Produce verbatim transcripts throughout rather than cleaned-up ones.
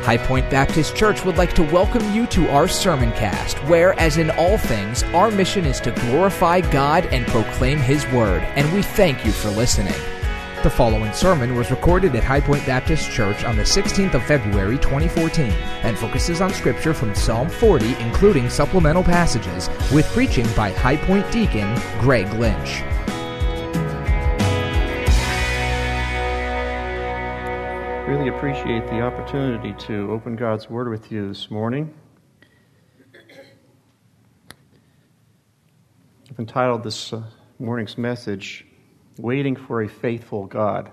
High Point Baptist Church would like to welcome you to our sermon cast, where, as in all things, our mission is to glorify God and proclaim His Word, and we thank you for listening. The following sermon was recorded at High Point Baptist Church on the sixteenth of February, twenty fourteen, and focuses on Scripture from Psalm forty, including supplemental passages, with preaching by High Point Deacon Greg Lynch. Really appreciate the opportunity to open God's Word with you this morning. I've entitled this uh, morning's message, Waiting for a Faithful God.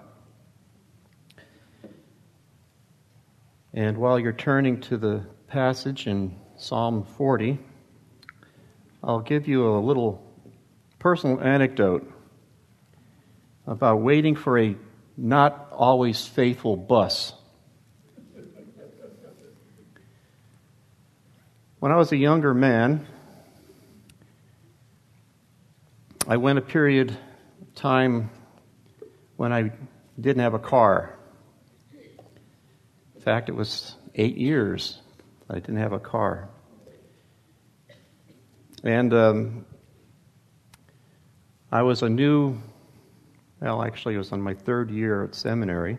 And while you're turning to the passage in Psalm forty, I'll give you a little personal anecdote about waiting for a not always faithful bus. When I was a younger man, I went a period of time when I didn't have a car. In fact, it was eight years I didn't have a car. And um, I was a new Well, actually, it was on my third year at seminary,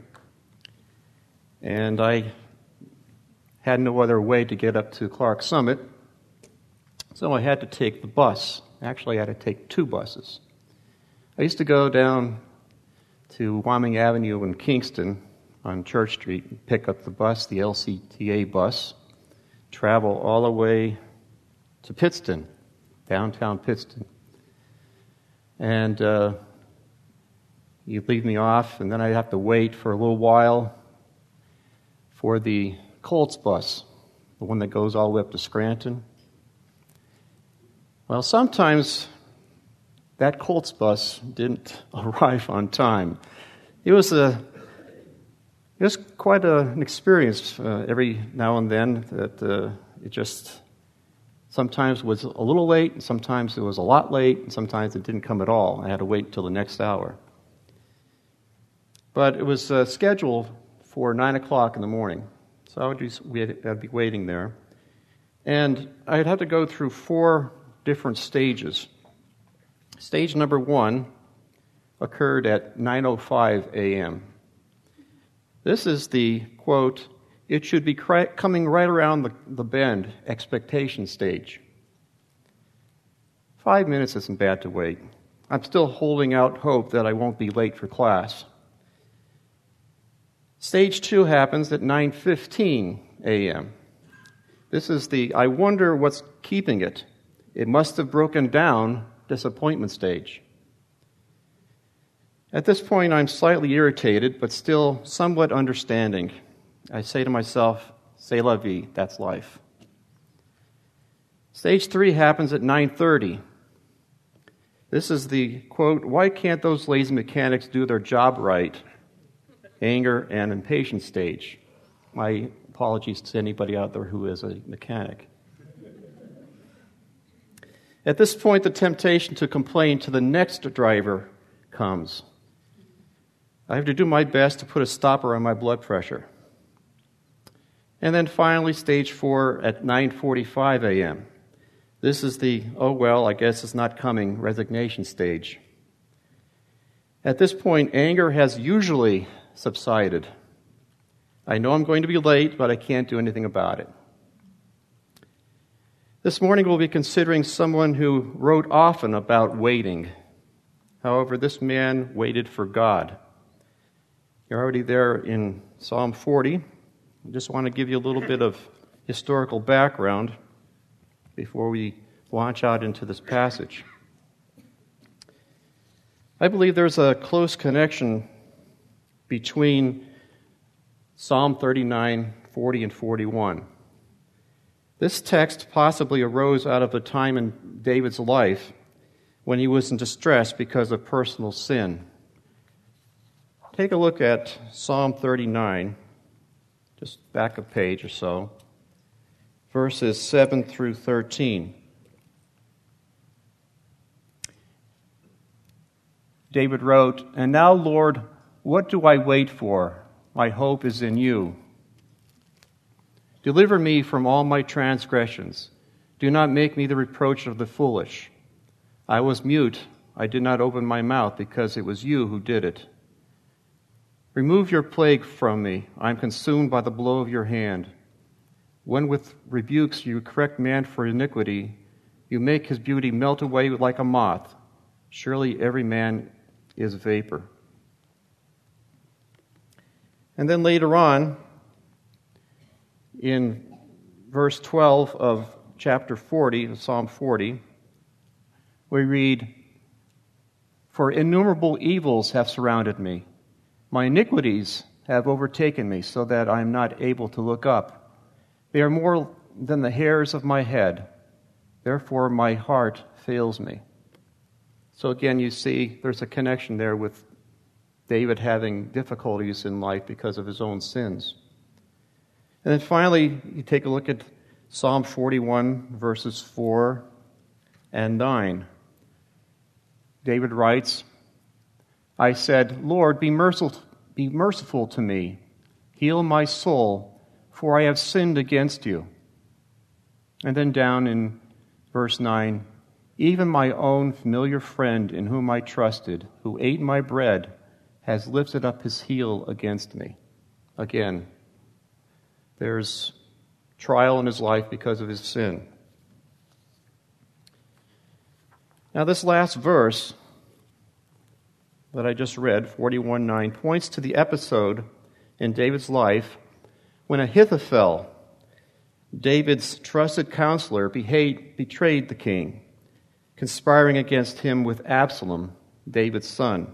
and I had no other way to get up to Clark Summit, so I had to take the bus. Actually, I had to take two buses. I used to go down to Wyoming Avenue in Kingston on Church Street and pick up the bus, the L C T A bus, travel all the way to Pittston, downtown Pittston, and uh, you'd leave me off, and then I'd have to wait for a little while for the Colts bus, the one that goes all the way up to Scranton. Well, sometimes that Colts bus didn't arrive on time. It was a, it was quite a, an experience uh, every now and then that uh, it just sometimes was a little late, and sometimes it was a lot late, and sometimes it didn't come at all. I had to wait until the next hour. But it was uh, scheduled for nine o'clock in the morning, so I would be, we had, I'd be waiting there. And I'd have to go through four different stages. Stage number one occurred at nine oh five a.m. This is the, quote, it should be cri- coming right around the, the bend expectation stage. Five minutes isn't bad to wait. I'm still holding out hope that I won't be late for class. Stage two happens at nine fifteen a.m. This is the, I wonder what's keeping it. It must have broken down disappointment stage. At this point, I'm slightly irritated, but still somewhat understanding. I say to myself, c'est la vie, that's life. Stage three happens at nine thirty. This is the, quote, why can't those lazy mechanics do their job right? Anger and impatience stage. My apologies to anybody out there who is a mechanic. At this point, the temptation to complain to the next driver comes. I have to do my best to put a stopper on my blood pressure. And then finally, stage four at nine forty-five a.m. This is the, oh well, I guess it's not coming, resignation stage. At this point, anger has usually subsided. I know I'm going to be late, but I can't do anything about it. This morning we'll be considering someone who wrote often about waiting. However, this man waited for God. You're already there in Psalm forty. I just want to give you a little bit of historical background before we launch out into this passage. I believe there's a close connection between Psalm thirty-nine, forty, and forty-one. This text possibly arose out of a time in David's life when he was in distress because of personal sin. Take a look at Psalm thirty-nine, just back a page or so, verses seven through thirteen. David wrote, "And now, Lord, what do I wait for? My hope is in you. Deliver me from all my transgressions. Do not make me the reproach of the foolish. I was mute. I did not open my mouth because it was you who did it. Remove your plague from me. I am consumed by the blow of your hand. When with rebukes you correct man for iniquity, you make his beauty melt away like a moth. Surely every man is vapor. And then later on, in verse twelve of chapter forty, of Psalm forty, we read, "For innumerable evils have surrounded me. My iniquities have overtaken me, so that I am not able to look up. They are more than the hairs of my head. Therefore my heart fails me." So again, you see there's a connection there with David having difficulties in life because of his own sins. And then finally, you take a look at Psalm forty-one, verses four and nine. David writes, "I said, Lord, be merciful, be merciful to me. Heal my soul, for I have sinned against you." And then down in verse nine, "Even my own familiar friend in whom I trusted, who ate my bread, has lifted up his heel against me." Again, there's trial in his life because of his sin. Now, this last verse that I just read, forty-one nine, points to the episode in David's life when Ahithophel, David's trusted counselor, betrayed the king, conspiring against him with Absalom, David's son.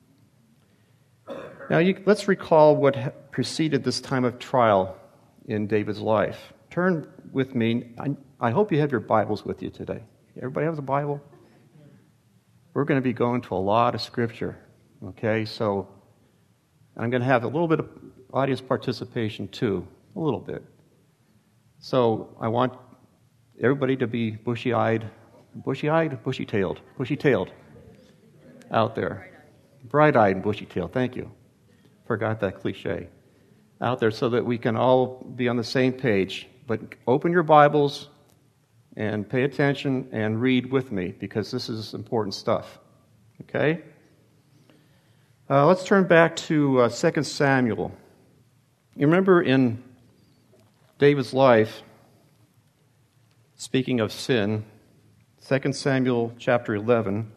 Now, you, let's recall what preceded this time of trial in David's life. Turn with me. I, I hope you have your Bibles with you today. Everybody has a Bible? We're going to be going to a lot of Scripture, okay? So I'm going to have a little bit of audience participation too, a little bit. So I want everybody to be bushy-eyed, bushy-eyed, bushy-tailed, bushy-tailed out there. Bright-eyed and bushy-tailed, thank you. Forgot that cliche. Out there so that we can all be on the same page. But open your Bibles and pay attention and read with me because this is important stuff. Okay? Uh, let's turn back to uh, Second Samuel. You remember in David's life, speaking of sin, Second Samuel chapter eleven,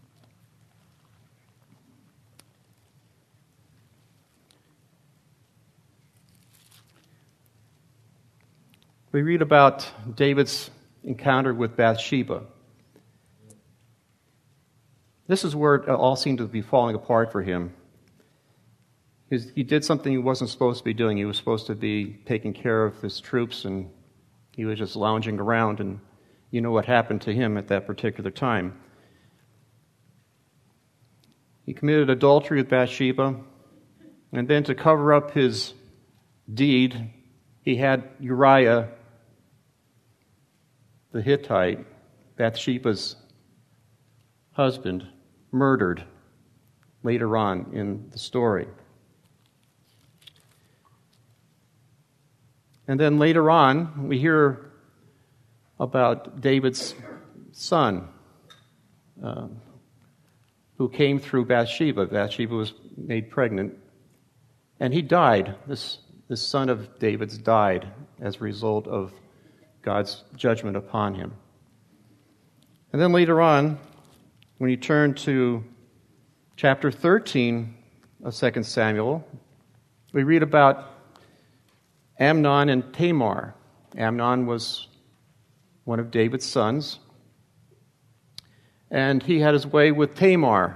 we read about David's encounter with Bathsheba. This is where it all seemed to be falling apart for him. He did something he wasn't supposed to be doing. He was supposed to be taking care of his troops, and he was just lounging around, and you know what happened to him at that particular time. He committed adultery with Bathsheba, and then to cover up his deed, he had Uriah the Hittite, Bathsheba's husband, murdered later on in the story. And then later on, we hear about David's son, uh, who came through Bathsheba. Bathsheba was made pregnant, and he died. This, this son of David's died as a result of God's judgment upon him. And then later on, when you turn to chapter thirteen of Second Samuel, we read about Amnon and Tamar. Amnon was one of David's sons, and he had his way with Tamar.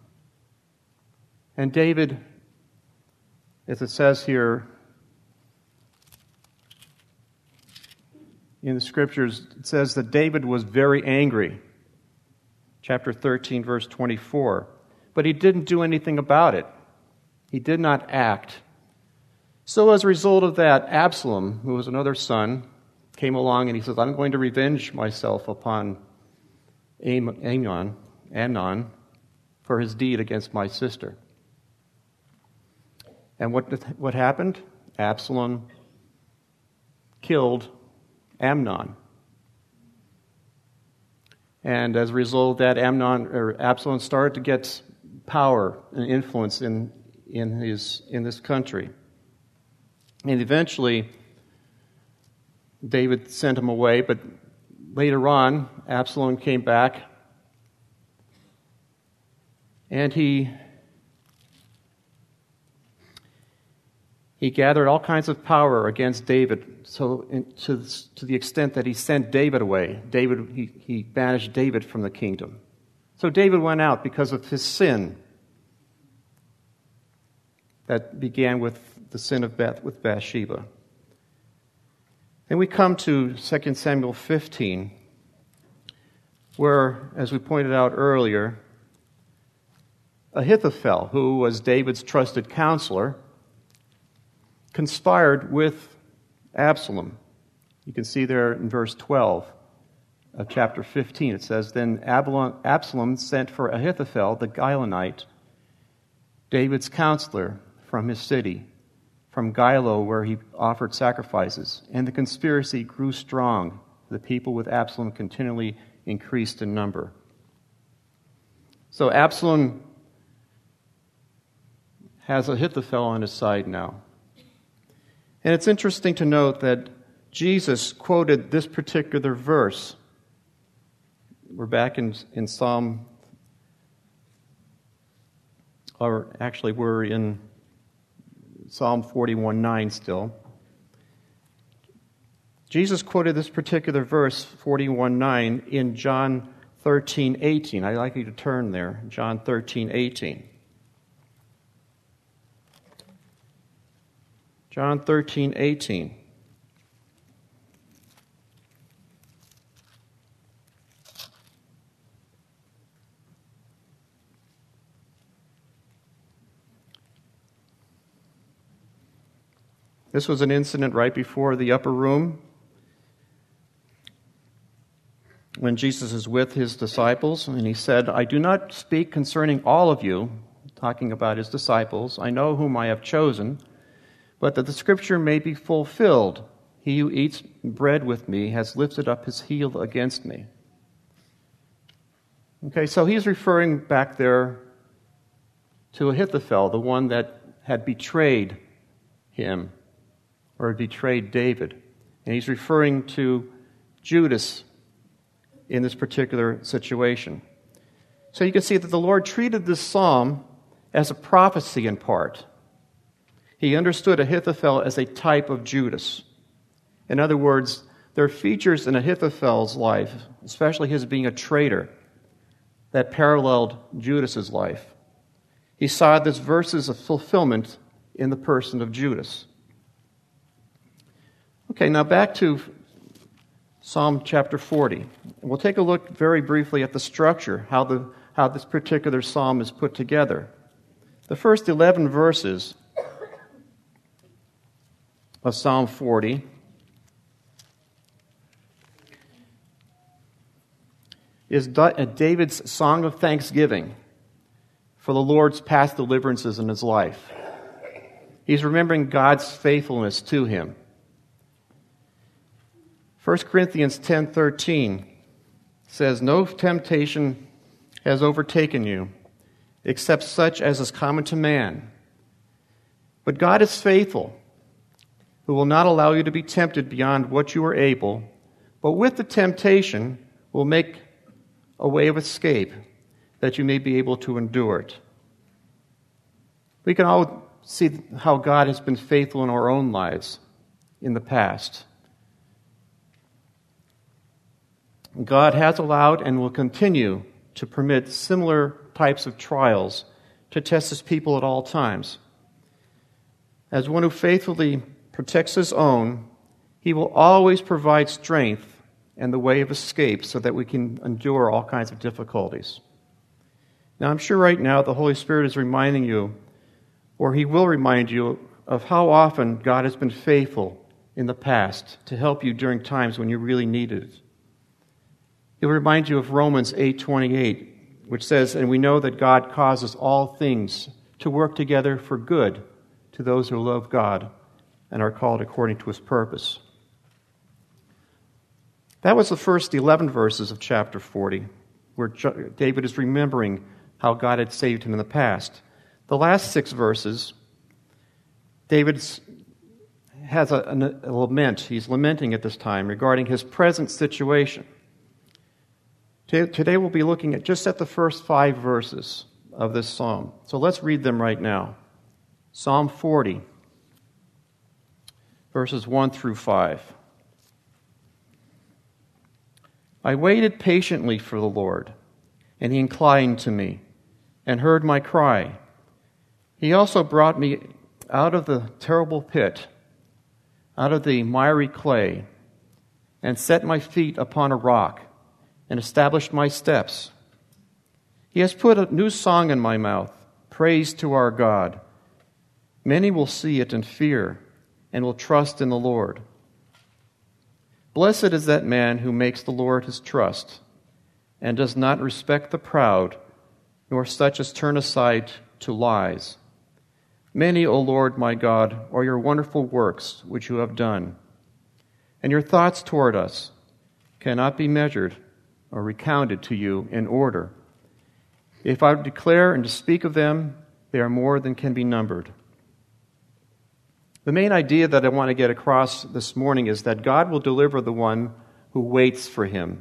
And David, as it says here in the Scriptures, it says that David was very angry. Chapter thirteen, verse twenty-four. But he didn't do anything about it. He did not act. So as a result of that, Absalom, who was another son, came along and he says, "I'm going to revenge myself upon Amnon, Amnon for his deed against my sister." And what what happened? Absalom killed Amnon. And as a result of that, Amnon or Absalom started to get power and influence in in his in this country. And eventually, David sent him away, but later on, Absalom came back, and he he gathered all kinds of power against David, so in, to to the extent that he sent David away. David he, he banished David from the kingdom. So David went out because of his sin that began with the sin of Beth with Bathsheba. Then we come to Second Samuel fifteen, where, as we pointed out earlier, Ahithophel, who was David's trusted counselor, conspired with Absalom. You can see there in verse twelve of chapter fifteen. It says, Then Absalom sent for Ahithophel the Gilonite, David's counselor, from his city, from Gilo, where he offered sacrifices. And the conspiracy grew strong. The people with Absalom continually increased in number. So Absalom has Ahithophel on his side now. And it's interesting to note that Jesus quoted this particular verse. We're back in, in Psalm, or actually we're in Psalm forty-one nine still. Jesus quoted this particular verse, forty-one nine, in John thirteen eighteen. I'd like you to turn there, John thirteen eighteen. John thirteen eighteen. This was an incident right before the upper room when Jesus is with his disciples, and he said, I do not speak concerning all of you, talking about his disciples. I know whom I have chosen, but that the scripture may be fulfilled. He who eats bread with me has lifted up his heel against me. Okay, so he's referring back there to Ahithophel, the one that had betrayed him, or betrayed David. And he's referring to Judas in this particular situation. So you can see that the Lord treated this psalm as a prophecy in part. He understood Ahithophel as a type of Judas. In other words, there are features in Ahithophel's life, especially his being a traitor, that paralleled Judas's life. He saw this verse as a fulfillment in the person of Judas. Okay, now back to Psalm chapter forty. We'll take a look very briefly at the structure, how the how this particular psalm is put together. The first eleven verses of Psalm forty is David's song of thanksgiving for the Lord's past deliverances in his life. He's remembering God's faithfulness to him. First Corinthians ten thirteen says, No temptation has overtaken you, except such as is common to man. But God is faithful, who will not allow you to be tempted beyond what you are able, but with the temptation will make a way of escape, that you may be able to endure it. We can all see how God has been faithful in our own lives in the past. God has allowed and will continue to permit similar types of trials to test his people at all times. As one who faithfully protects his own, he will always provide strength and the way of escape so that we can endure all kinds of difficulties. Now, I'm sure right now the Holy Spirit is reminding you, or he will remind you, of how often God has been faithful in the past to help you during times when you really needed it. He'll remind you of Romans eight twenty-eight, which says, And we know that God causes all things to work together for good to those who love God and are called according to his purpose. That was the first eleven verses of chapter forty, where David is remembering how God had saved him in the past. The last six verses, David has a, a, a lament. He's lamenting at this time regarding his present situation. Today we'll be looking at just at the first five verses of this psalm. So let's read them right now. Psalm forty, verses one through five. I waited patiently for the Lord, and he inclined to me and heard my cry. He also brought me out of the terrible pit, out of the miry clay, and set my feet upon a rock, and established my steps. He has put a new song in my mouth, praise to our God. Many will see it and fear, and will trust in the Lord. Blessed is that man who makes the Lord his trust, and does not respect the proud, nor such as turn aside to lies. Many, O Lord my God, are your wonderful works which you have done, and your thoughts toward us cannot be measured or recounted to you in order. If I declare and to speak of them, they are more than can be numbered. The main idea that I want to get across this morning is that God will deliver the one who waits for him.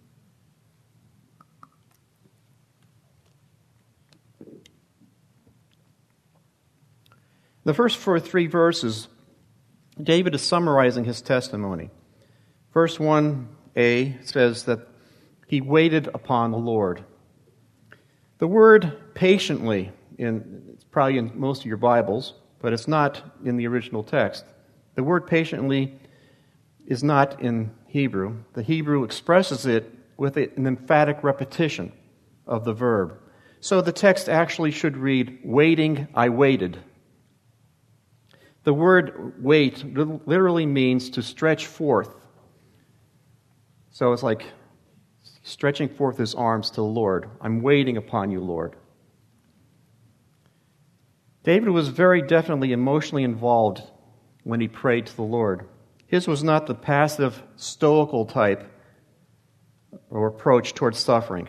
The first four, three verses, David is summarizing his testimony. Verse one a says that he waited upon the Lord. The word patiently, in, it's probably in most of your Bibles, but it's not in the original text. The word patiently is not in Hebrew. The Hebrew expresses it with an emphatic repetition of the verb. So the text actually should read, waiting, I waited. The word wait literally means to stretch forth. So it's like stretching forth his arms to the Lord. I'm waiting upon you, Lord. David was very definitely emotionally involved when he prayed to the Lord. His was not the passive, stoical type or approach towards suffering.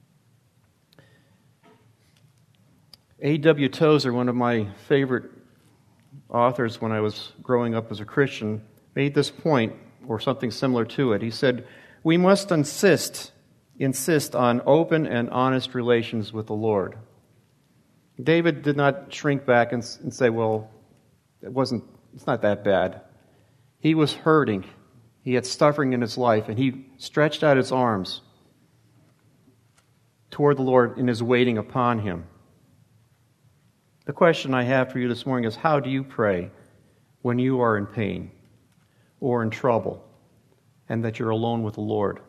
A W Tozer, one of my favorite authors when I was growing up as a Christian, made this point, or something similar to it. He said, we must insist, insist on open and honest relations with the Lord. David did not shrink back and, and say, well, it wasn't, it's not that bad. He was hurting. He had suffering in his life, and he stretched out his arms toward the Lord in his waiting upon him. The question I have for you this morning is, how do you pray when you are in pain or in trouble and that you're alone with the Lord?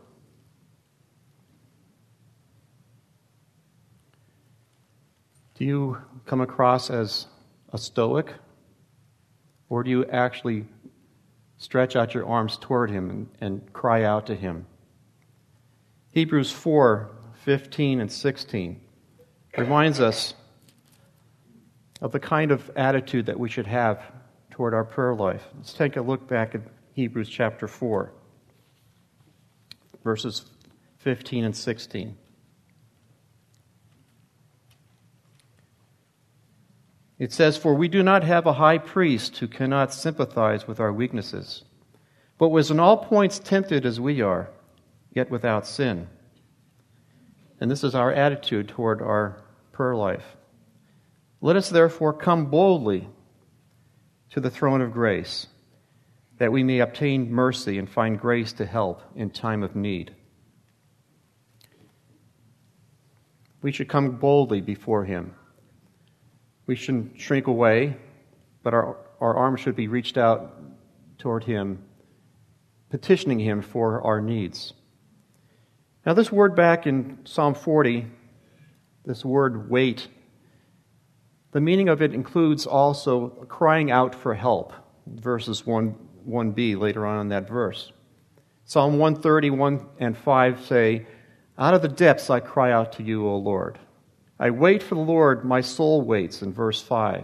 Do you come across as a stoic, or do you actually stretch out your arms toward him and, and cry out to him? Hebrews four, fifteen and sixteen reminds us of the kind of attitude that we should have toward our prayer life. Let's take a look back at Hebrews chapter four, verses fifteen and sixteen. It says, for we do not have a high priest who cannot sympathize with our weaknesses, but was in all points tempted as we are, yet without sin. And this is our attitude toward our prayer life. Let us therefore come boldly to the throne of grace, that we may obtain mercy and find grace to help in time of need. We should come boldly before him. We shouldn't shrink away, but our, our arms should be reached out toward him, petitioning him for our needs. Now this word back in Psalm forty, this word wait, the meaning of it includes also crying out for help, verses one, one b later on in that verse. Psalm one thirty-one and five say, out of the depths I cry out to you, O Lord. I wait for the Lord, my soul waits, in verse five.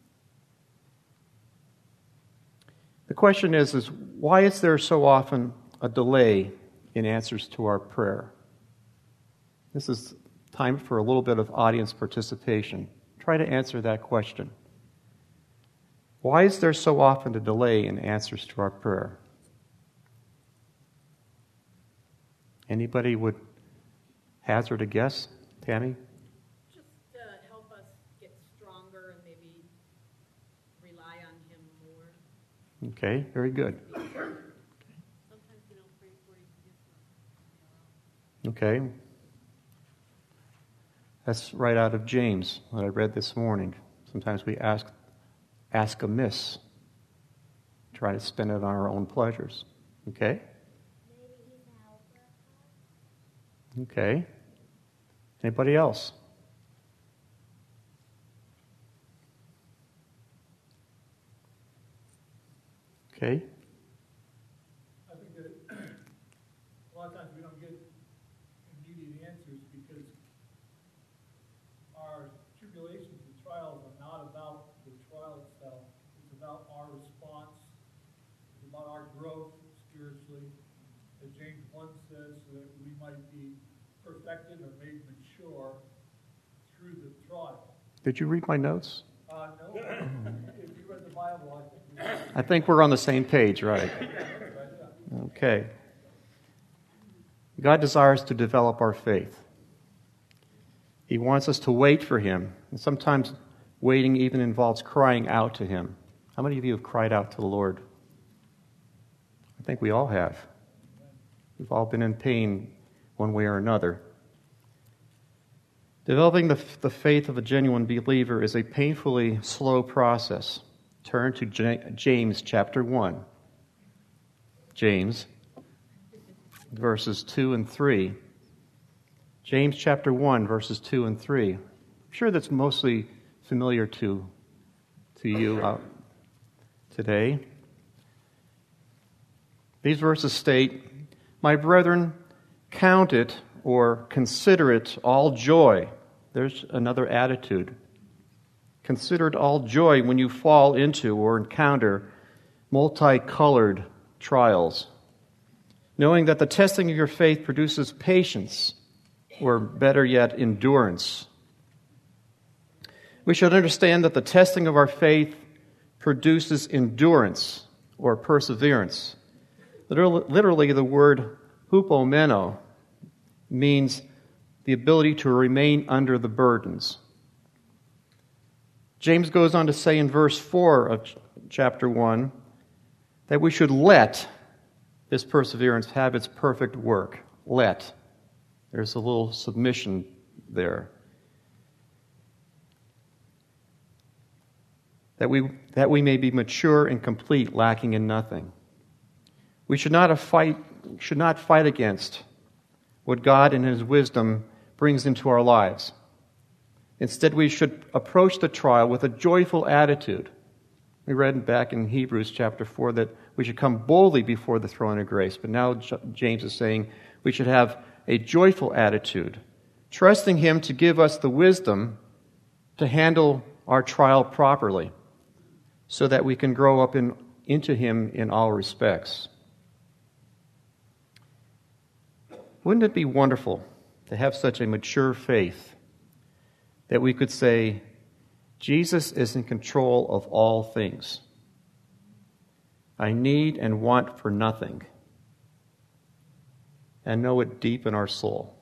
The question is, is why is there so often a delay in answers to our prayer? This is time for a little bit of audience participation. Try to answer that question. Why is there so often a delay in answers to our prayer? Anybody would hazard a guess? Tammy? Just to help us get stronger and maybe rely on Him more. Okay, very good. Sometimes we don't pray before you get Okay. That's right out of James, that I read this morning. Sometimes we ask ask amiss, try to spend it on our own pleasures. Okay? Okay. Anybody else? Okay. I think that a lot of times we don't get immediate answers because our tribulations and trials are not about the trial itself. It's about our response. It's about our growth spiritually. As James one says, so that we might be perfected or made mature through the trial. Did you read my notes? Uh, no. If you read the Bible, I think we should. I think we're on the same page, right? Okay. God desires to develop our faith. He wants us to wait for Him. And sometimes waiting even involves crying out to Him. How many of you have cried out to the Lord? I think we all have. We've all been in pain one way or another. Developing the, the faith of a genuine believer is a painfully slow process. Turn to J- James chapter one. James, verses two and three. James chapter one, verses two and three. I'm sure that's mostly familiar to, to you uh, today. These verses state, "My brethren, count it or consider it all joy." There's another attitude. Consider it all joy when you fall into or encounter multicolored trials, knowing that the testing of your faith produces patience, or better yet, endurance. We should understand that the testing of our faith produces endurance or perseverance. Literally, the word hupomeno means the ability to remain under the burdens. James goes on to say in verse four of chapter one that we should let this perseverance have its perfect work. Let. There's a little submission there. That we, that we may be mature and complete, lacking in nothing. We should not fight, should not fight against what God in His wisdom brings into our lives. Instead, we should approach the trial with a joyful attitude. We read back in Hebrews chapter four that we should come boldly before the throne of grace. But now James is saying we should have a joyful attitude, trusting Him to give us the wisdom to handle our trial properly so that we can grow up in, into Him in all respects. Wouldn't it be wonderful to have such a mature faith that we could say, Jesus is in control of all things. I need and want for nothing, and know it deep in our soul.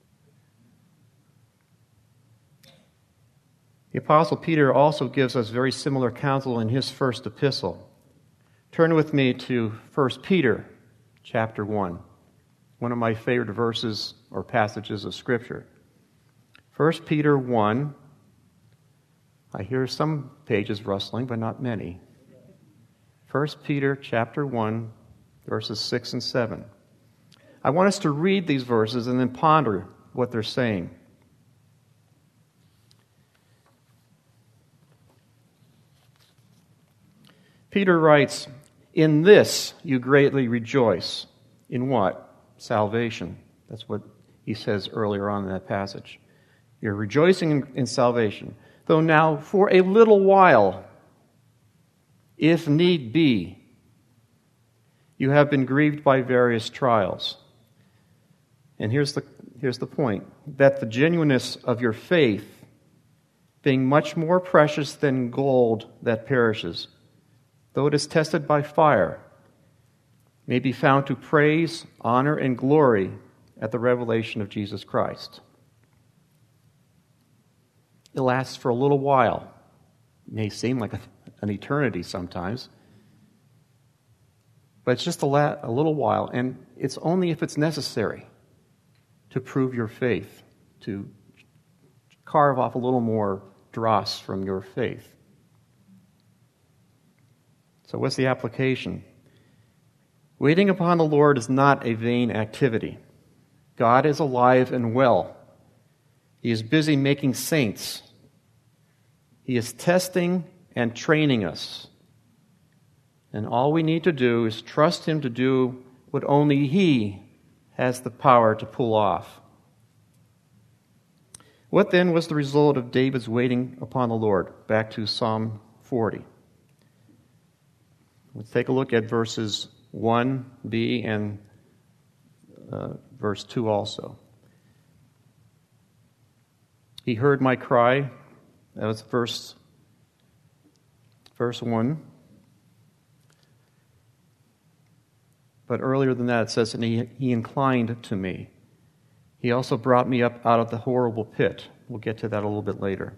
The Apostle Peter also gives us very similar counsel in his first epistle. Turn with me to First Peter chapter one, one of my favorite verses or passages of Scripture. First Peter one, I hear some pages rustling, but not many. First Peter chapter one, verses six and seven. I want us to read these verses and then ponder what they're saying. Peter writes, "In this you greatly rejoice." In what? Salvation. That's what he says earlier on in that passage. You're rejoicing in, in salvation. Though now, for a little while, if need be, You have been grieved by various trials. And here's the, here's the point, that the genuineness of your faith, being much more precious than gold that perishes, though it is tested by fire, may be found to praise, honor, and glory at the revelation of Jesus Christ. It lasts for a little while. It may seem like a, an eternity sometimes, but it's just a, la- a little while, and it's only if it's necessary to prove your faith, to carve off a little more dross from your faith. So what's the application? Waiting upon the Lord is not a vain activity. God is alive and well. He is busy making saints. He is testing and training us. And all we need to do is trust Him to do what only He has the power to pull off. What then was the result of David's waiting upon the Lord? Back to Psalm forty. Let's take a look at verses one b and uh, verse two also. He heard my cry. That was verse, verse one. But earlier than that it says, and he, he inclined to me. He also brought me up out of the horrible pit. We'll get to that a little bit later.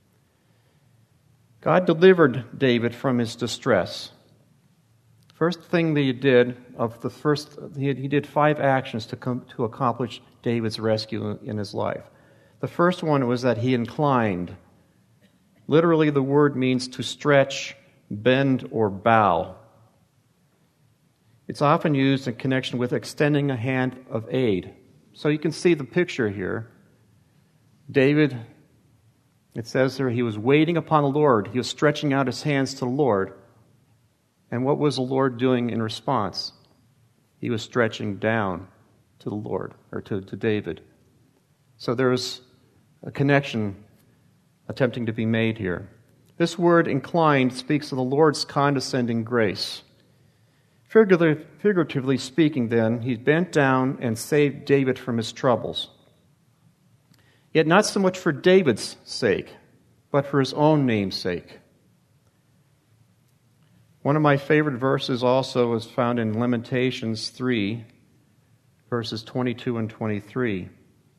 God delivered David from his distress. First thing that he did, of the first, he, he did five actions to come, to accomplish David's rescue in his life. The first one was that he inclined. Literally, the word means to stretch, bend, or bow. It's often used in connection with extending a hand of aid. So you can see the picture here. David, it says there, he was waiting upon the Lord. He was stretching out his hands to the Lord. And what was the Lord doing in response? He was stretching down to the Lord, or to, to David. So there's a connection attempting to be made here. This word inclined speaks of the Lord's condescending grace. Figuratively, figuratively speaking, then, he bent down and saved David from his troubles. Yet not so much for David's sake, but for his own name's sake. One of my favorite verses also is found in Lamentations three, verses twenty-two and twenty-three.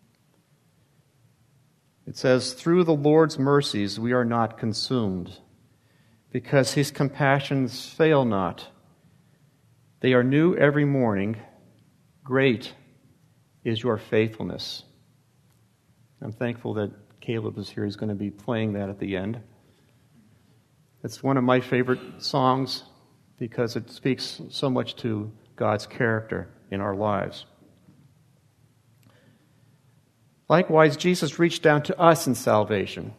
It says, "Through the Lord's mercies we are not consumed, because His compassions fail not. They are new every morning. Great is your faithfulness." I'm thankful that Caleb is here. He's going to be playing that at the end. It's one of my favorite songs because it speaks so much to God's character in our lives. Likewise, Jesus reached down to us in salvation.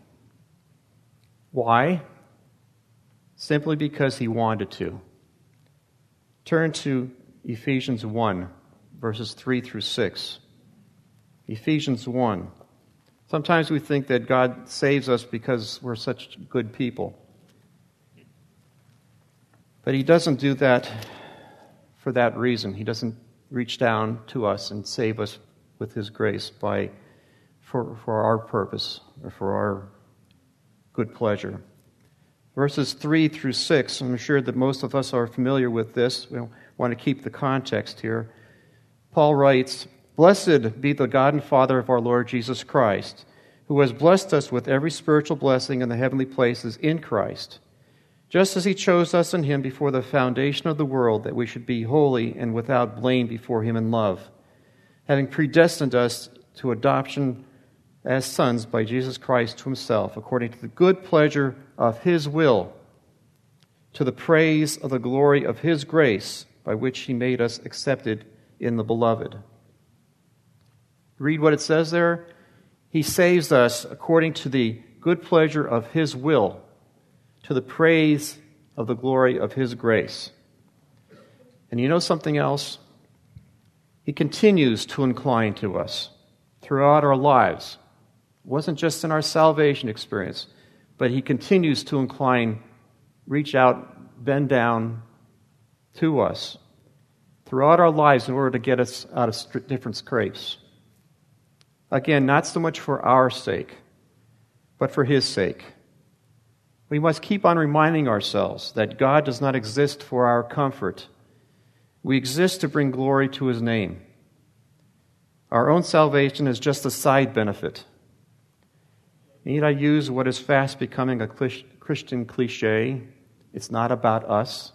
Why? Simply because He wanted to. Turn to Ephesians one, verses three through six. Ephesians one. Sometimes we think that God saves us because we're such good people. But He doesn't do that for that reason. He doesn't reach down to us and save us with His grace by for, for our purpose or for our good pleasure. Verses three through six, I'm sure that most of us are familiar with this. We want to keep the context here. Paul writes, "Blessed be the God and Father of our Lord Jesus Christ, who has blessed us with every spiritual blessing in the heavenly places in Christ, just as He chose us in Him before the foundation of the world, that we should be holy and without blame before Him in love, having predestined us to adoption as sons by Jesus Christ to Himself, according to the good pleasure of His will, to the praise of the glory of His grace, by which He made us accepted in the Beloved." Read what it says there. He saves us according to the good pleasure of His will, to the praise of the glory of His grace. And you know something else? He continues to incline to us throughout our lives. It wasn't just in our salvation experience, but He continues to incline, reach out, bend down to us. throughout our lives in order to get us out of different scrapes. Again, not so much for our sake, but for His sake. We must keep on reminding ourselves that God does not exist for our comfort. We exist to bring glory to His name. Our own salvation is just a side benefit. Need I use what is fast becoming a Christian cliche? It's not about us.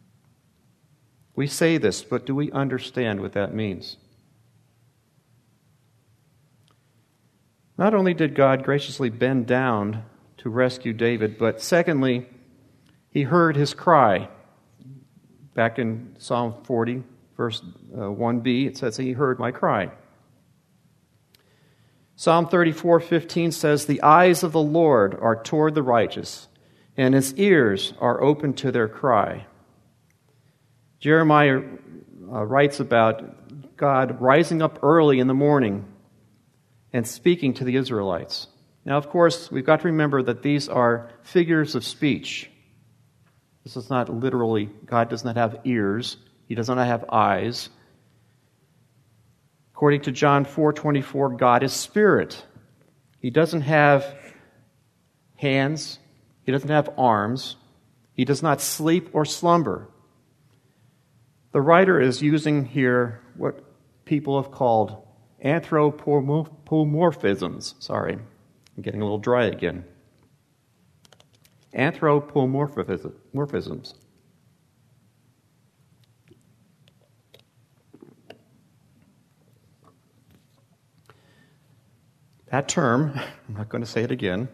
We say this, but do we understand what that means? Not only did God graciously bend down to rescue David, but secondly, He heard his cry. Back in Psalm forty, verse one b, it says, He heard my cry. Psalm thirty-four fifteen says, The eyes of the Lord are toward the righteous, and His ears are open to their cry. Jeremiah uh, writes about God rising up early in the morning and speaking to the Israelites. Now, of course, we've got to remember that these are figures of speech. This is not literally, God does not have ears. He does not have eyes. According to John four twenty-four, God is spirit. He doesn't have hands. He doesn't have arms. He does not sleep or slumber. The writer is using here what people have called anthropomorphisms. Sorry, I'm getting a little dry again. Anthropomorphisms. That term, I'm not going to say it again.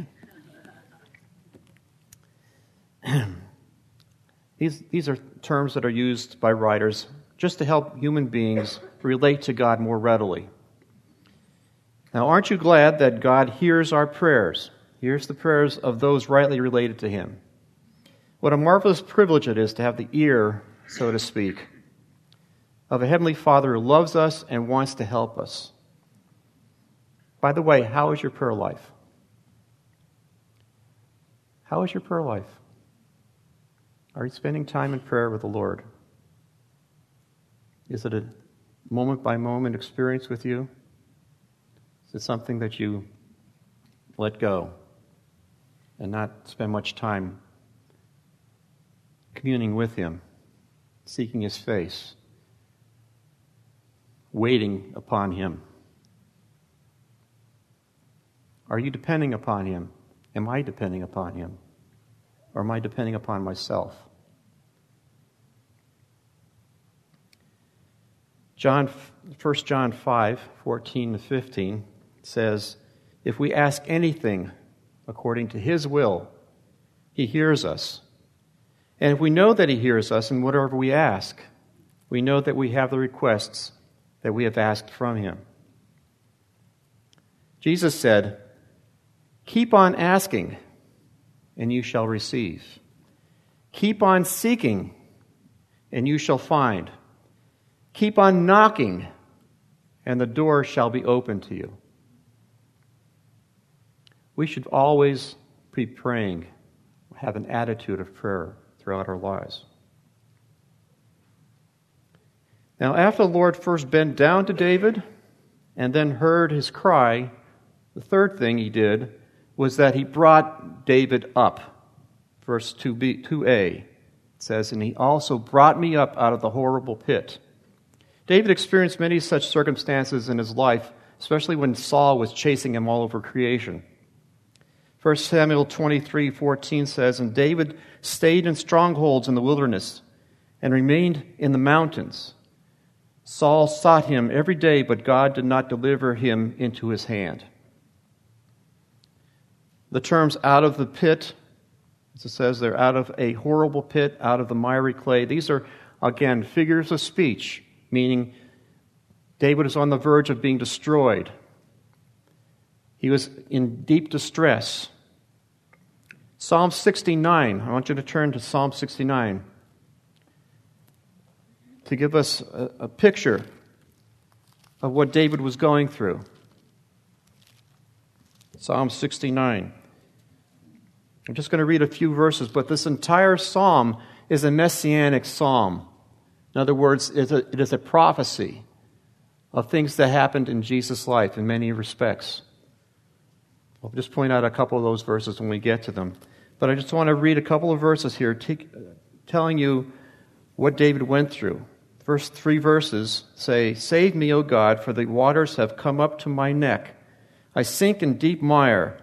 these, these are terms that are used by writers just to help human beings relate to God more readily. Now, aren't you glad that God hears our prayers? Hears the prayers of those rightly related to Him. What a marvelous privilege it is to have the ear, so to speak, of a Heavenly Father who loves us and wants to help us. By the way, how is your prayer life? How is your prayer life? Are you spending time in prayer with the Lord? Is it a moment-by-moment experience with you? Is it something that you let go and not spend much time communing with Him, seeking His face, waiting upon Him? Are you depending upon Him? Am I depending upon Him? Or am I depending upon myself? John, First John five, fourteen to fifteen says, If we ask anything according to His will, He hears us. And if we know that He hears us in whatever we ask, we know that we have the requests that we have asked from Him. Jesus said, Keep on asking, and you shall receive. Keep on seeking, and you shall find. Keep on knocking, and the door shall be open to you. We should always be praying, have an attitude of prayer throughout our lives. Now, after the Lord first bent down to David and then heard his cry, the third thing He did was that He brought David up. Verse two b, two a, it says, And He also brought me up out of the horrible pit. David experienced many such circumstances in his life, especially when Saul was chasing him all over creation. First Samuel twenty-three fourteen says, And David stayed in strongholds in the wilderness and remained in the mountains. Saul sought him every day, but God did not deliver him into his hand. The terms out of the pit, as it says, they're out of a horrible pit, out of the miry clay. These are, again, figures of speech, meaning David is on the verge of being destroyed. He was in deep distress. Psalm sixty-nine, I want you to turn to Psalm sixty-nine to give us a, a picture of what David was going through. Psalm sixty-nine. I'm just going to read a few verses, but this entire psalm is a messianic psalm. In other words, it is a, it is a prophecy of things that happened in Jesus' life in many respects. I'll just point out a couple of those verses when we get to them. But I just want to read a couple of verses here t- telling you what David went through. First three verses say, "Save me, O God, for the waters have come up to my neck. I sink in deep mire.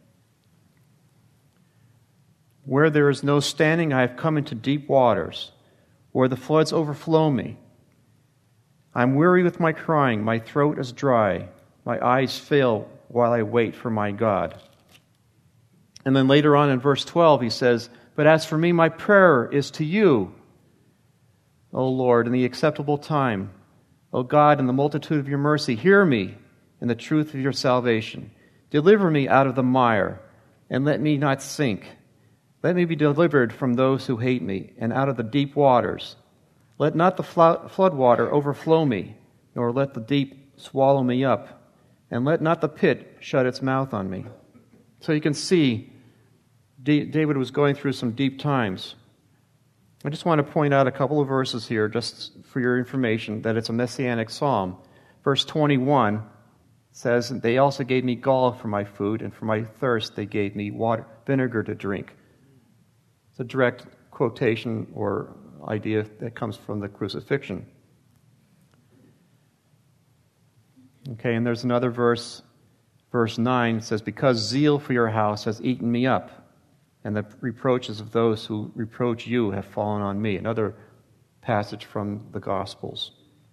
Where there is no standing, I have come into deep waters, where the floods overflow me. I am weary with my crying, my throat is dry, my eyes fail while I wait for my God." And then later on in verse twelve, he says, "But as for me, my prayer is to you, O Lord, in the acceptable time. O God, in the multitude of your mercy, hear me in the truth of your salvation. Deliver me out of the mire, and let me not sink. Let me be delivered from those who hate me, and out of the deep waters. Let not the flood water overflow me, nor let the deep swallow me up, and let not the pit shut its mouth on me." So you can see David was going through some deep times. I just want to point out a couple of verses here, just for your information, that it's a messianic psalm. Verse twenty-one says, "They also gave me gall for my food, and for my thirst they gave me water, vinegar to drink." It's a direct quotation or idea that comes from the crucifixion. Okay, and there's another verse, verse nine, says, "Because zeal for your house has eaten me up, and the reproaches of those who reproach you have fallen on me." Another passage from the Gospels.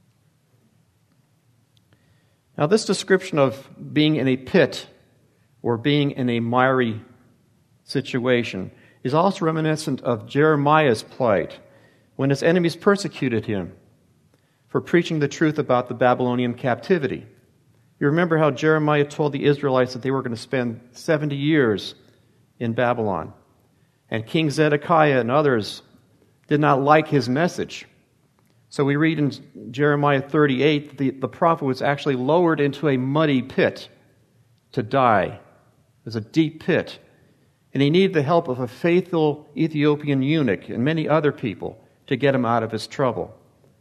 Now, this description of being in a pit or being in a miry situation is also reminiscent of Jeremiah's plight when his enemies persecuted him for preaching the truth about the Babylonian captivity. You remember how Jeremiah told the Israelites that they were going to spend seventy years in Babylon. And King Zedekiah and others did not like his message. So we read in Jeremiah thirty-eight, the, the prophet was actually lowered into a muddy pit to die. It was a deep pit. And he needed the help of a faithful Ethiopian eunuch and many other people to get him out of his trouble.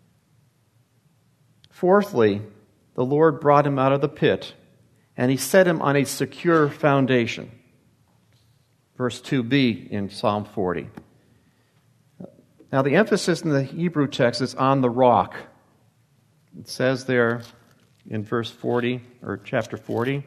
Fourthly, the Lord brought him out of the pit, and he set him on a secure foundation. Verse two b in Psalm forty. Now, the emphasis in the Hebrew text is on the rock. It says there in verse forty, or chapter forty,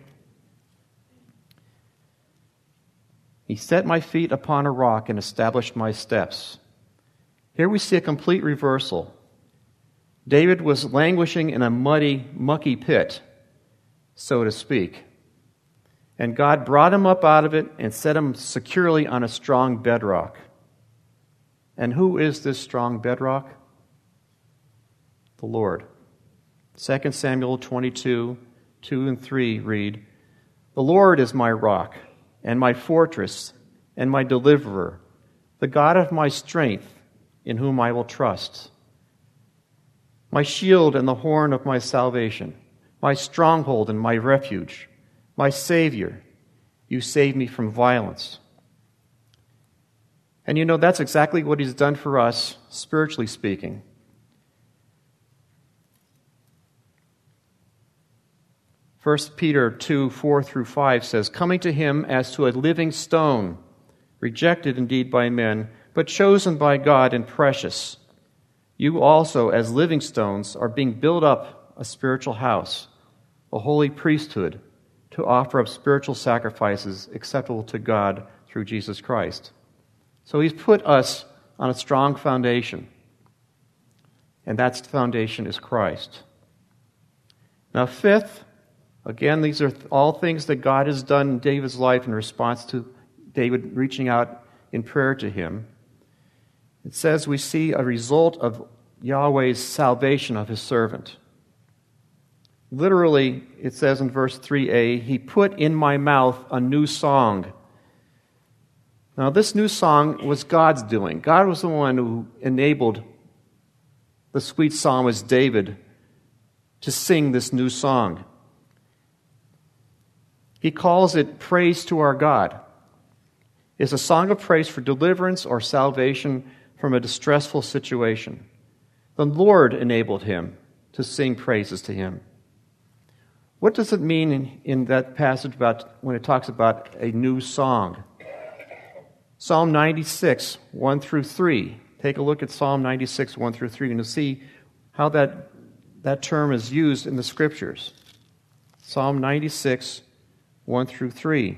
"He set my feet upon a rock and established my steps." Here we see a complete reversal. David was languishing in a muddy, mucky pit, so to speak. And God brought him up out of it and set him securely on a strong bedrock. And who is this strong bedrock? The Lord. Second Samuel twenty-two, two and three read, "The Lord is my rock and my fortress and my deliverer, the God of my strength, in whom I will trust. My shield and the horn of my salvation, my stronghold and my refuge, my Savior, you save me from violence." And you know, that's exactly what he's done for us, spiritually speaking. First Peter two, four through five says, "Coming to him as to a living stone, rejected indeed by men, but chosen by God and precious. You also, as living stones, are being built up a spiritual house, a holy priesthood, to offer up spiritual sacrifices acceptable to God through Jesus Christ." So he's put us on a strong foundation, and that foundation is Christ. Now, fifth, again, these are all things that God has done in David's life in response to David reaching out in prayer to him. It says we see a result of Yahweh's salvation of his servant. Literally, it says in verse three a, "He put in my mouth a new song." Now, this new song was God's doing. God was the one who enabled the sweet psalmist David to sing this new song. He calls it praise to our God. It's a song of praise for deliverance or salvation from a distressful situation. The Lord enabled him to sing praises to him. What does it mean in, in that passage about when it talks about a new song? Psalm ninety-six, one through three. Take a look at Psalm ninety-six, one through three, and you'll see how that, that term is used in the Scriptures. Psalm ninety-six, one through three.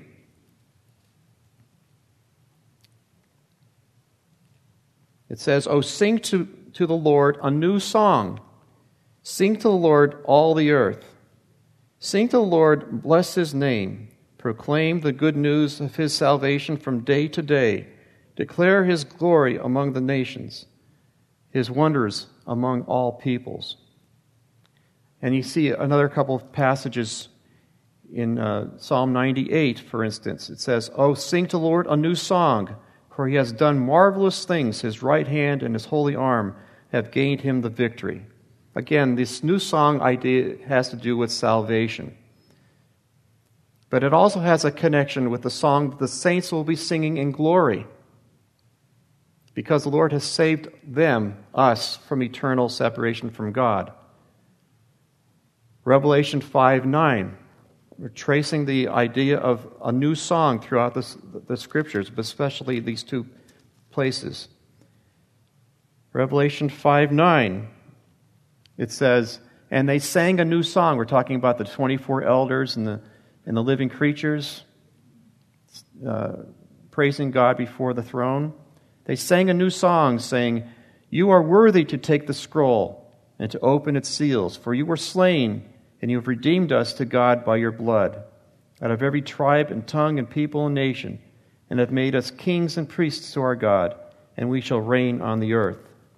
It says, "Oh, sing to, to the Lord a new song. Sing to the Lord all the earth. Sing to the Lord, bless his name. Proclaim the good news of his salvation from day to day. Declare his glory among the nations, his wonders among all peoples." And you see another couple of passages in uh, Psalm ninety-eight, for instance. It says, "Oh, sing to the Lord a new song, for he has done marvelous things. His right hand and his holy arm have gained him the victory." Again, this new song idea has to do with salvation. But it also has a connection with the song that the saints will be singing in glory, because the Lord has saved them, us, from eternal separation from God. Revelation five nine. We're tracing the idea of a new song throughout the, the Scriptures, but especially these two places. Revelation five nine. It says, "And they sang a new song." We're talking about the twenty-four elders and the, and the living creatures uh, praising God before the throne. They sang a new song, saying, "You are worthy to take the scroll and to open its seals, for you were slain, and you have redeemed us to God by your blood, out of every tribe and tongue and people and nation, and have made us kings and priests to our God, and we shall reign on the earth."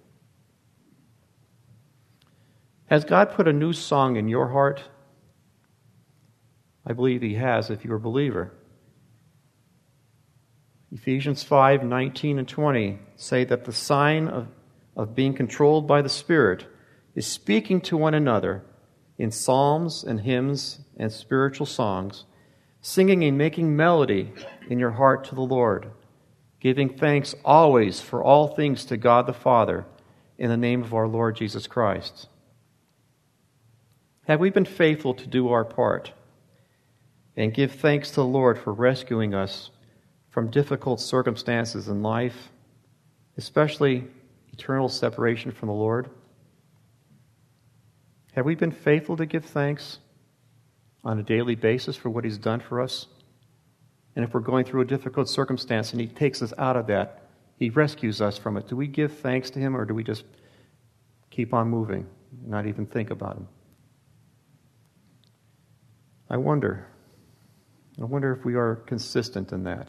Has God put a new song in your heart? I believe he has if you're a believer. Ephesians five nineteen and twenty say that the sign of, of being controlled by the Spirit is speaking to one another in psalms and hymns and spiritual songs, singing and making melody in your heart to the Lord, giving thanks always for all things to God the Father in the name of our Lord Jesus Christ. Have we been faithful to do our part and give thanks to the Lord for rescuing us from difficult circumstances in life, especially eternal separation from the Lord? Have we been faithful to give thanks on a daily basis for what he's done for us? And if we're going through a difficult circumstance and he takes us out of that, he rescues us from it, do we give thanks to him, or do we just keep on moving and not even think about him? I wonder. I wonder if we are consistent in that.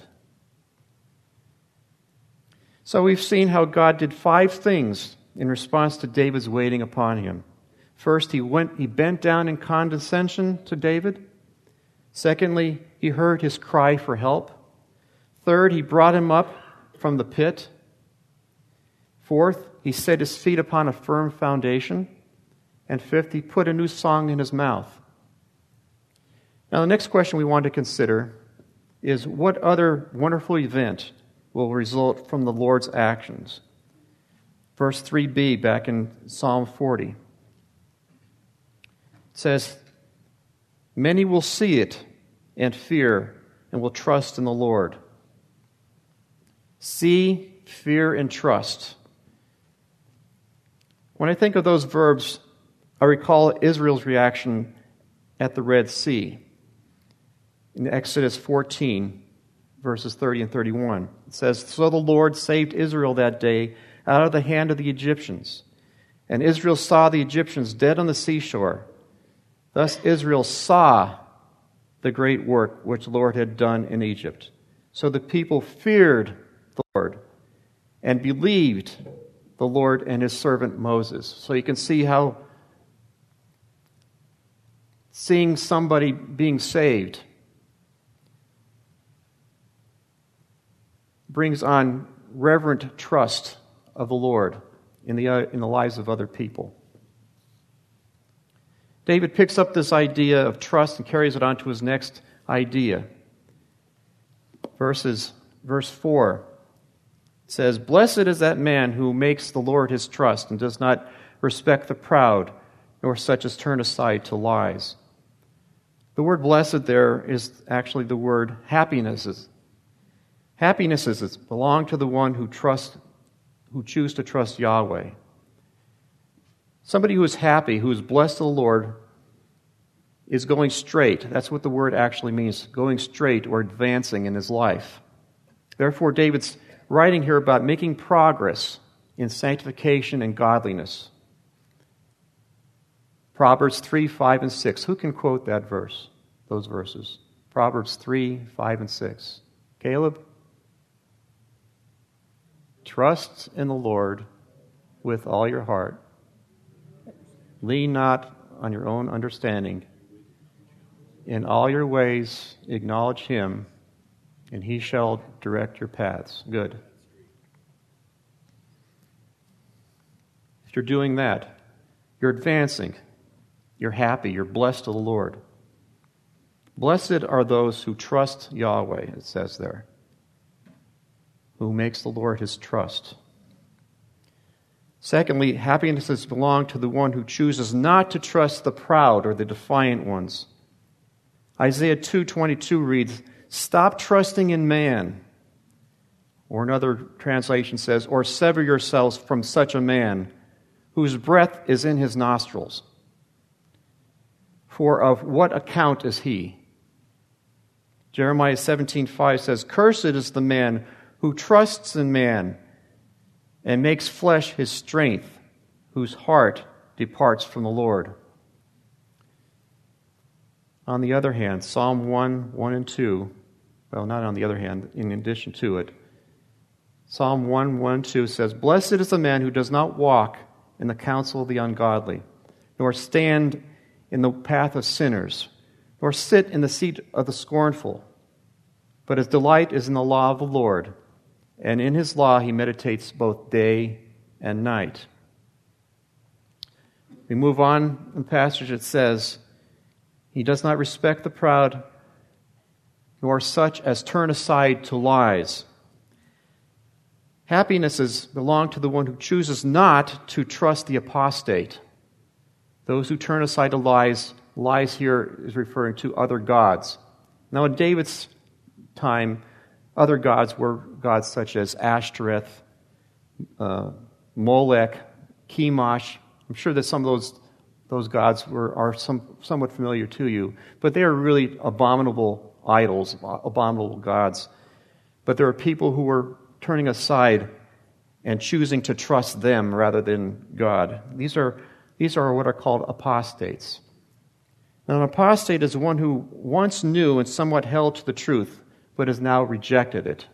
So we've seen how God did five things in response to David's waiting upon him. First, he went, he bent down in condescension to David. Secondly, he heard his cry for help. Third, he brought him up from the pit. Fourth, he set his feet upon a firm foundation. And fifth, he put a new song in his mouth. Now, the next question we want to consider is, what other wonderful event will result from the Lord's actions? Verse three b, back in Psalm forty. It says, "Many will see it and fear and will trust in the Lord." See, fear, and trust. When I think of those verbs, I recall Israel's reaction at the Red Sea. In Exodus fourteen, verses thirty and thirty-one, it says, "So the Lord saved Israel that day out of the hand of the Egyptians. And Israel saw the Egyptians dead on the seashore. Thus Israel saw the great work which the Lord had done in Egypt. So the people feared the Lord and believed the Lord and his servant Moses." So you can see how seeing somebody being saved brings on reverent trust of the Lord in the, uh, in the lives of other people. David picks up this idea of trust and carries it on to his next idea. Verses, verse four says, "Blessed is that man who makes the Lord his trust and does not respect the proud, nor such as turn aside to lies. The word blessed there is actually the word happinesses. Happinesses belong to the one who trusts, who choose to trust Yahweh. Somebody who is happy, who is blessed of the Lord, is going straight. That's what the word actually means, going straight or advancing in his life. Therefore, David's writing here about making progress in sanctification and godliness. Proverbs three, five, and six. Who can quote that verse, those verses? Proverbs three, five, and six. Caleb? Trust in the Lord with all your heart. Lean not on your own understanding. In all your ways acknowledge him, and he shall direct your paths. Good. If you're doing that, you're advancing. You're happy. You're blessed of the Lord. Blessed are those who trust Yahweh, it says there, who makes the Lord his trust. Secondly, happinesses belong to the one who chooses not to trust the proud or the defiant ones. Isaiah two twenty-two reads, "Stop trusting in man." Or another translation says, "Or sever yourselves from such a man whose breath is in his nostrils. For of what account is he?" Jeremiah seventeen five says, "Cursed is the man who trusts in man and makes flesh his strength, whose heart departs from the Lord." On the other hand, Psalm one, one and two, well, not on the other hand, in addition to it, Psalm one, one, two says, "Blessed is the man who does not walk in the counsel of the ungodly, nor stand in the path of sinners, nor sit in the seat of the scornful. But his delight is in the law of the Lord, and in his law he meditates both day and night." We move on in the passage. It says, "He does not respect the proud, nor such as turn aside to lies." Happinesses belong to the one who chooses not to trust the apostate. Those who turn aside to lies, lies here is referring to other gods. Now, in David's time, other gods were gods such as Ashtoreth, uh, Molech, Chemosh. I'm sure that some of those those gods were are some, somewhat familiar to you, but they are really abominable idols, abominable gods. But there are people who were turning aside and choosing to trust them rather than God. These are these are what are called apostates. Now, an apostate is one who once knew and somewhat held to the truth, but has now rejected it.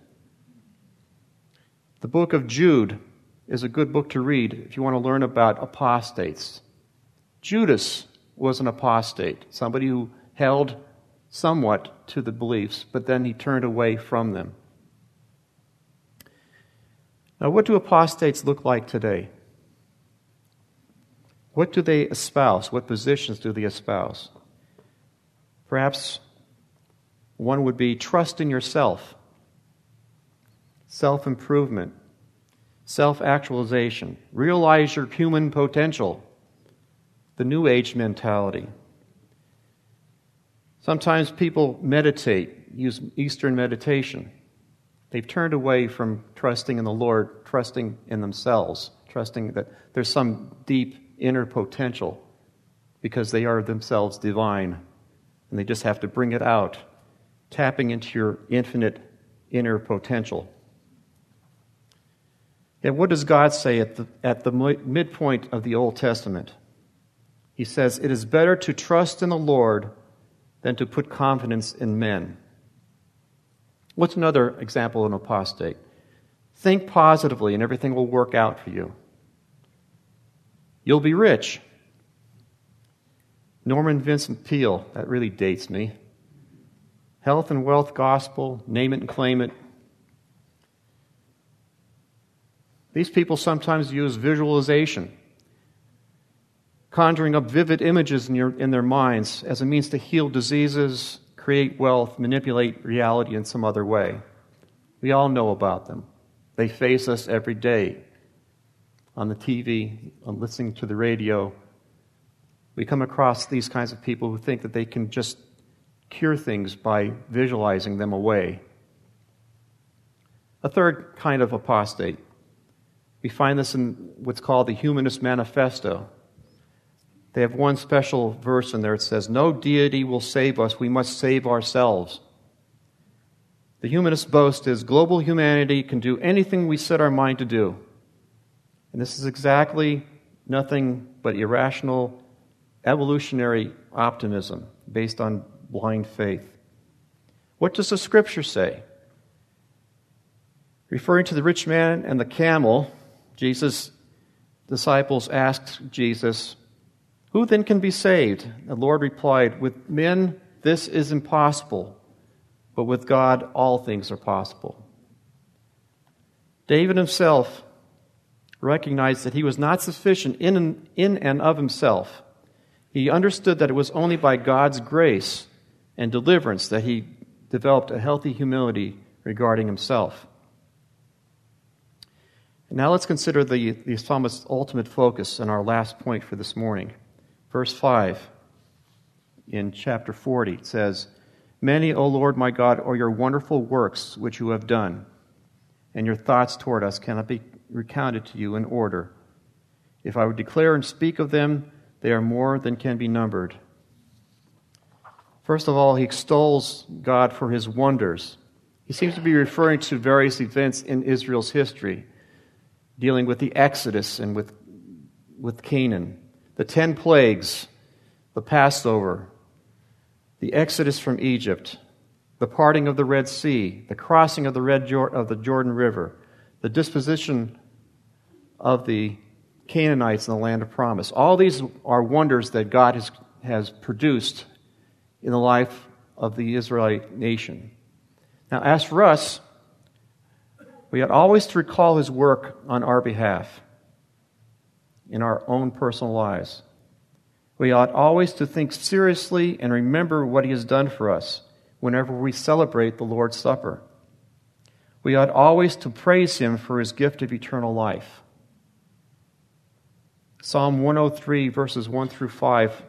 The book of Jude is a good book to read if you want to learn about apostates. Judas was an apostate, somebody who held somewhat to the beliefs, but then he turned away from them. Now, what do apostates look like today? What do they espouse? What positions do they espouse? Perhaps one would be trust in yourself, self-improvement, self-actualization, realize your human potential, the New Age mentality. Sometimes people meditate, use Eastern meditation. They've turned away from trusting in the Lord, trusting in themselves, trusting that there's some deep inner potential because they are themselves divine, and they just have to bring it out, tapping into your infinite inner potential. And what does God say at the, at the midpoint of the Old Testament? He says, "It is better to trust in the Lord than to put confidence in men." What's another example of an apostate? Think positively and everything will work out for you. You'll be rich. Norman Vincent Peale, that really dates me. Health and wealth gospel, name it and claim it. These people sometimes use visualization, conjuring up vivid images in, your, in their minds as a means to heal diseases, create wealth, manipulate reality in some other way. We all know about them. They face us every day. on the T V, on listening to the radio, we come across these kinds of people who think that they can just cure things by visualizing them away. A third kind of apostate. We find this in what's called the Humanist Manifesto. They have one special verse in there. It says, "No deity will save us, we must save ourselves." The humanist boast is global humanity can do anything we set our mind to do. And this is exactly nothing but irrational, evolutionary optimism based on blind faith. What does the Scripture say? Referring to the rich man and the camel, Jesus' disciples asked Jesus, "Who then can be saved?" The Lord replied, "With men this is impossible, but with God all things are possible." David himself recognized that he was not sufficient in and, in and of himself. He understood that it was only by God's grace and deliverance that he developed a healthy humility regarding himself. And now let's consider the, the psalmist's ultimate focus in our last point for this morning. Verse five in chapter forty says, "Many, O Lord my God, are your wonderful works which you have done, and your thoughts toward us cannot be recounted to you in order. If I would declare and speak of them, they are more than can be numbered." First of all, he extols God for his wonders. He seems to be referring to various events in Israel's history, dealing with the Exodus and with, with Canaan, the ten plagues, the Passover, the Exodus from Egypt, the parting of the Red Sea, the crossing of the Red of the Jordan River, the disposition of the Canaanites in the land of promise. All these are wonders that God has, has produced in the life of the Israelite nation. Now, as for us, we ought always to recall his work on our behalf in our own personal lives. We ought always to think seriously and remember what he has done for us whenever we celebrate the Lord's Supper. We ought always to praise him for his gift of eternal life. Psalm one oh three, verses one through five,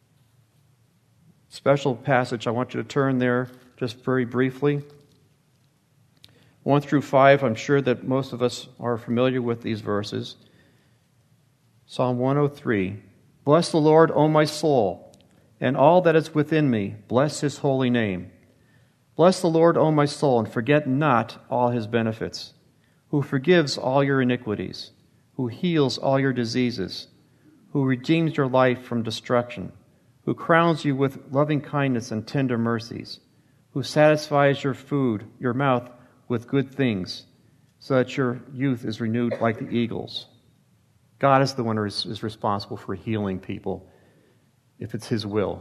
special passage. I want you to turn there just very briefly. one through five, I'm sure that most of us are familiar with these verses. Psalm one oh three, "Bless the Lord, O my soul, and all that is within me. Bless his holy name. Bless the Lord, O my soul, and forget not all his benefits, who forgives all your iniquities, who heals all your diseases, who redeems your life from destruction, who crowns you with loving kindness and tender mercies, who satisfies your food, your mouth, with good things, so that your youth is renewed like the eagles." God is the one who is, is responsible for healing people, if it's his will.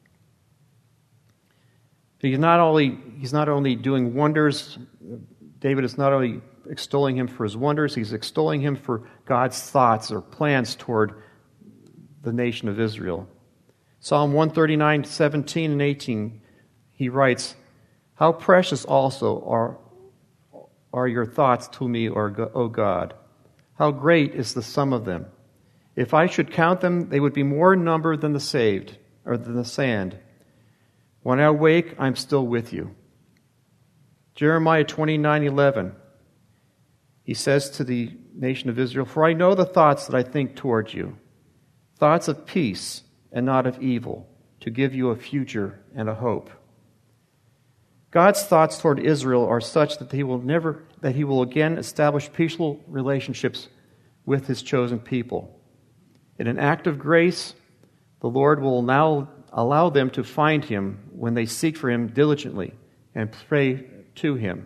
He's not only, he's not only doing wonders, David is not only extolling him for his wonders, he's extolling him for God's thoughts or plans toward the nation of Israel. Psalm one thirty-nine, seventeen and eighteen, he writes, "How precious also are, are your thoughts to me, O God. How great is the sum of them. If I should count them, they would be more in number than the saved, or than the sand. When I awake, I'm still with you." Jeremiah twenty-nine eleven, he says to the nation of Israel, "For I know the thoughts that I think towards you, thoughts of peace and not of evil, to give you a future and a hope." God's thoughts toward Israel are such that he will never, that he will again establish peaceful relationships with his chosen people. In an act of grace, the Lord will now allow them to find him when they seek for him diligently and pray to him.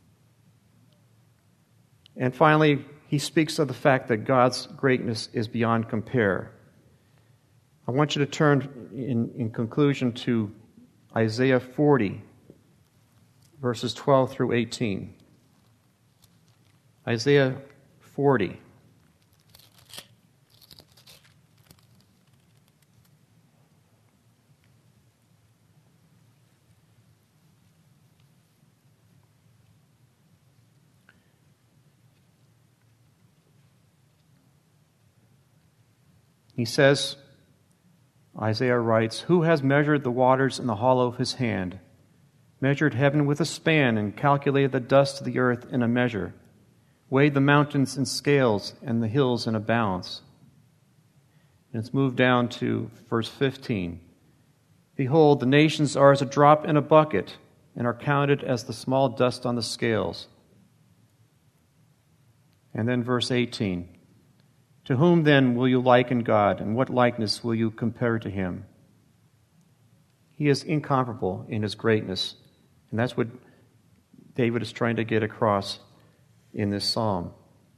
And finally, he speaks of the fact that God's greatness is beyond compare. I want you to turn in, in conclusion to Isaiah forty, verses twelve through eighteen. Isaiah forty. He says, Isaiah writes, "Who has measured the waters in the hollow of his hand, measured heaven with a span, and calculated the dust of the earth in a measure, weighed the mountains in scales and the hills in a balance?" And it's moved down to verse fifteen. "Behold, the nations are as a drop in a bucket, and are counted as the small dust on the scales." And then verse eighteen. "To whom then will you liken God, and what likeness will you compare to him? He is incomparable in his greatness." And that's what David is trying to get across in this psalm.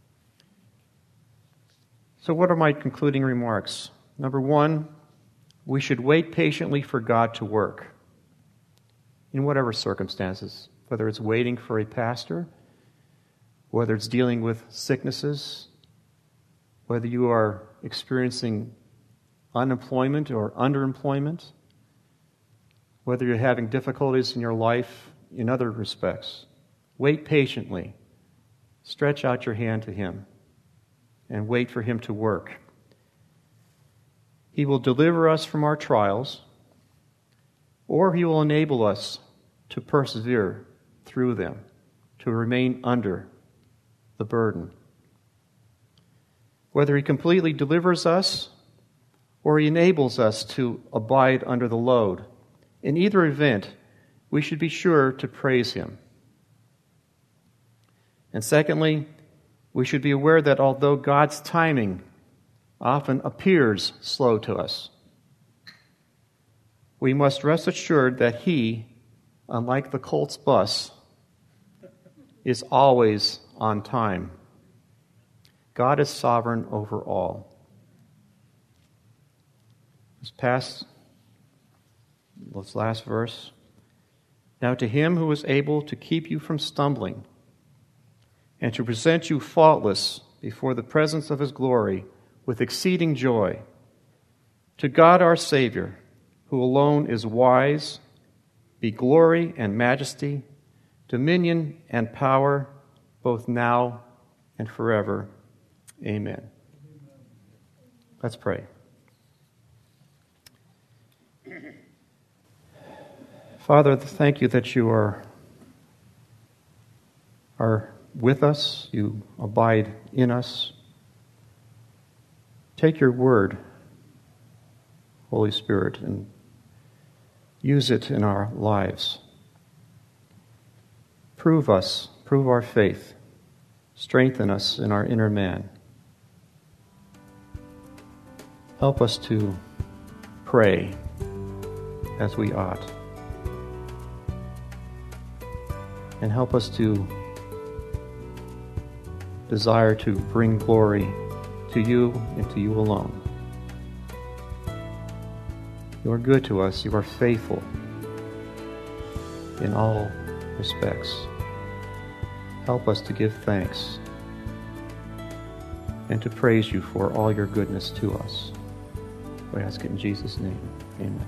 So what are my concluding remarks? Number one, we should wait patiently for God to work in whatever circumstances, whether it's waiting for a pastor, whether it's dealing with sicknesses, whether you are experiencing unemployment or underemployment, whether you're having difficulties in your life in other respects. Wait patiently. Stretch out your hand to him and wait for him to work. He will deliver us from our trials, or he will enable us to persevere through them, to remain under the burden. Whether he completely delivers us or he enables us to abide under the load, in either event, we should be sure to praise him. And secondly, we should be aware that although God's timing often appears slow to us, we must rest assured that he, unlike the Colts bus, is always on time. God is sovereign over all. This past, this last verse. "Now to him who is able to keep you from stumbling and to present you faultless before the presence of his glory with exceeding joy, to God our Savior, who alone is wise, be glory and majesty, dominion and power, both now and forever. Amen." Let's pray. Father, thank you that you are, are with us, you abide in us. Take your word, Holy Spirit, and use it in our lives. Prove us, prove our faith, strengthen us in our inner man. Help us to pray as we ought. And help us to desire to bring glory to you and to you alone. You are good to us. You are faithful in all respects. Help us to give thanks and to praise you for all your goodness to us. We ask it in Jesus' name. Amen.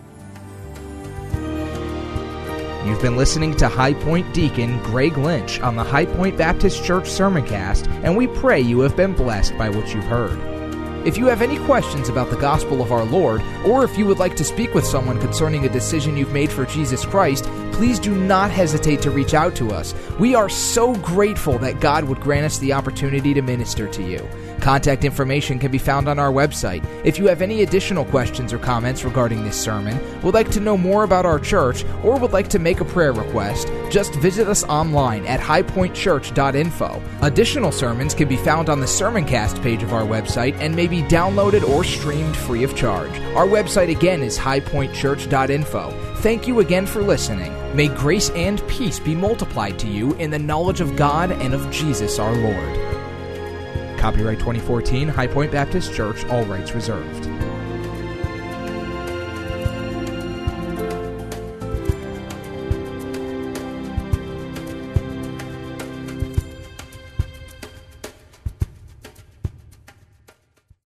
You've been listening to High Point Deacon Greg Lynch on the High Point Baptist Church Sermoncast, and we pray you have been blessed by what you've heard. If you have any questions about the gospel of our Lord, or if you would like to speak with someone concerning a decision you've made for Jesus Christ, please do not hesitate to reach out to us. We are so grateful that God would grant us the opportunity to minister to you. Contact information can be found on our website. If you have any additional questions or comments regarding this sermon, would like to know more about our church, or would like to make a prayer request, just visit us online at high point church dot info. Additional sermons can be found on the Sermoncast page of our website and may be downloaded or streamed free of charge. Our website again is high point church dot info. Thank you again for listening. May grace and peace be multiplied to you in the knowledge of God and of Jesus our Lord. Copyright twenty fourteen, High Point Baptist Church, all rights reserved.